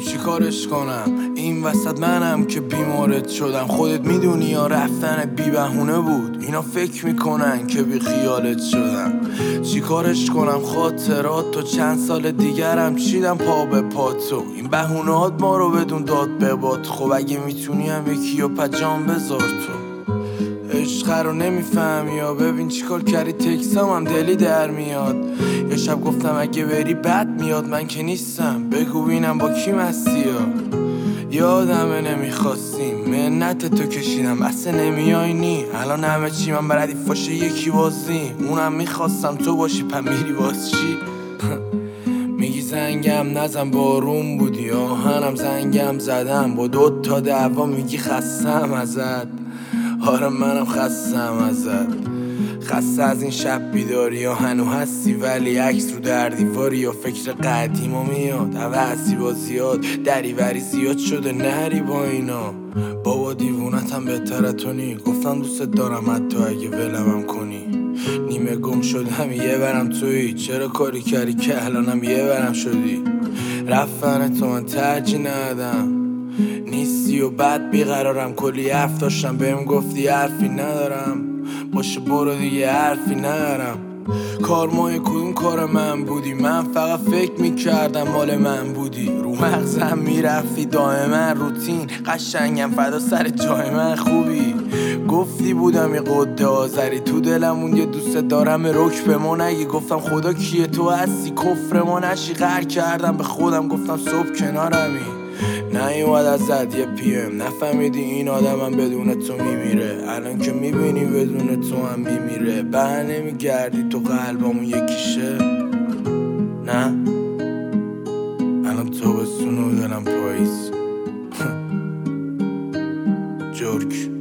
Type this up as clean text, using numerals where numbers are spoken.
چی کارش کنم؟ این وسط منم که بیمارت شدم. خودت میدونی یا رفتن بی بهونه بود. اینا فکر میکنن که بی خیالت شدم. چی کارش کنم؟ خاطرات تو چند سال دیگرم چیدم پا به پا تو. این بهونهات ما رو بدون داد به باد. خب اگه میتونی هم یکی و پجام بذار تو. عشق رو نمیفهمی یا ببین چیکار کردی تکسام هم دلی در میاد. یه شب گفتم اگه بری بد میاد. من که نیستم بگو بینم با کی مستی یا یادمه نمیخواستیم منت تو کشیدم بس نمیای نی. الان همه چی من بردی فاشه یکی بازی. اونم میخواستم تو باشی میری باز چی؟ میگی زنگم نزن بارون بودی آهنم زنگم زدم با 2 تا دعوا. میگی خستم ازت. آره منم خستم ازت. خسته از این شب بیداری یا هنو هستی ولی عکس رو در دیواری یا فکر قدیما میاد. حوثی با زیاد دریوری زیاد شده نری با اینا. بابا دیوونتم بهتره تو نی. گفتم دوست دارم حتی اگه ولمم کنی. نیمه گم شدم یه برم تویی. چرا کاری کردی که الانم یه برم شدی؟ رفتن تو من ترجیح ندم نیستی و بعد بیقرارم. کلی حرف داشتم بهم گفتی حرفی ندارم. باشه برو دیگه حرفی ندارم. کارمای کدوم کار من بودی؟ من فقط فکر میکردم مال من بودی. رو مغزم میرفتی دائما روتین. قشنگم فدا سر جای من خوبی. گفتی بودم یه قده آذری تو دلمون یه دوست دارم رک به ما نگی. گفتم خدا کیه تو هستی کفر ما نشی. قهر کردم به خودم گفتم صبح کنارمی. نیومد ازت یه پیم نفهمیدی این آدمم بدون تو میمیره. الان که میبینی بدون تو هم میمیره. بر نمیگردی تو قلبمون یکیشه. نه الان تو بستون و دلم پاییز. جرک